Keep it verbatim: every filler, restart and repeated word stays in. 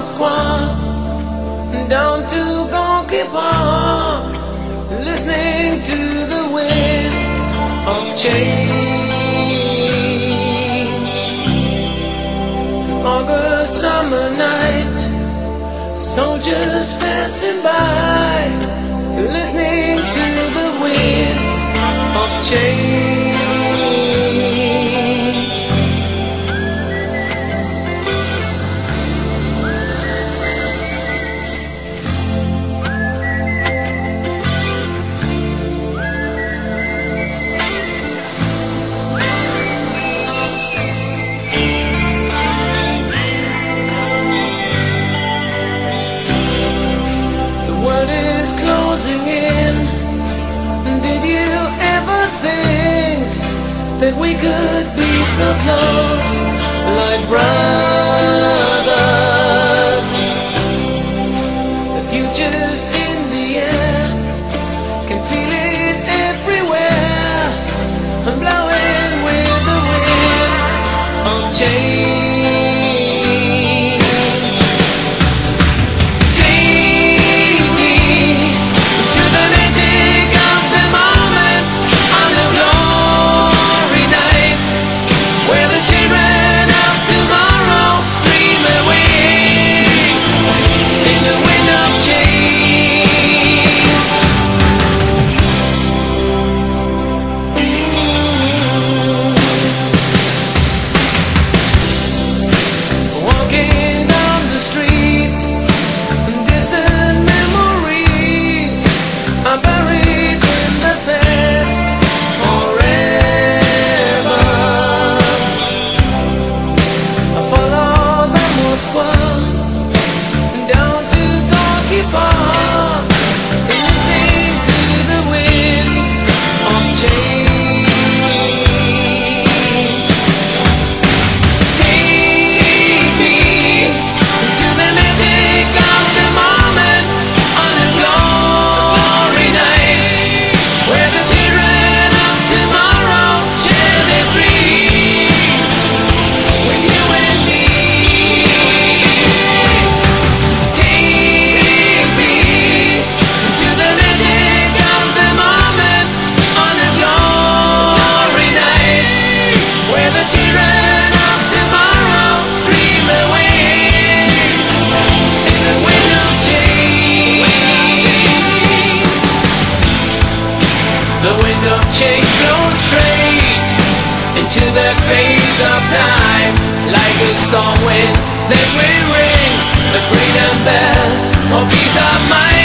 Moscow, down to Gorky Park, listening to the wind of change. August summer night, soldiers passing by, listening to the wind of change. That we could be so close, like brothers. The future's in the air, can feel it everywhere. I'm blowing with the wind of change. Take me to the magic of the moment on the glory night, where the children of tomorrow dream away in the wind of change. Walking down the street, distant memories are buried in the past forever. I follow the Moscow down to Gorky Park, listening to the wind of change. Take me to the magic of the moment on a glory night, where the children of tomorrow share their dreams with you and me. Take me to the magic of the moment on a glory night, where the children of tomorrow dream away in the wind of change. The wind of change blows straight into the face of time, like a storm wind that will ring the freedom bell for peace of mind.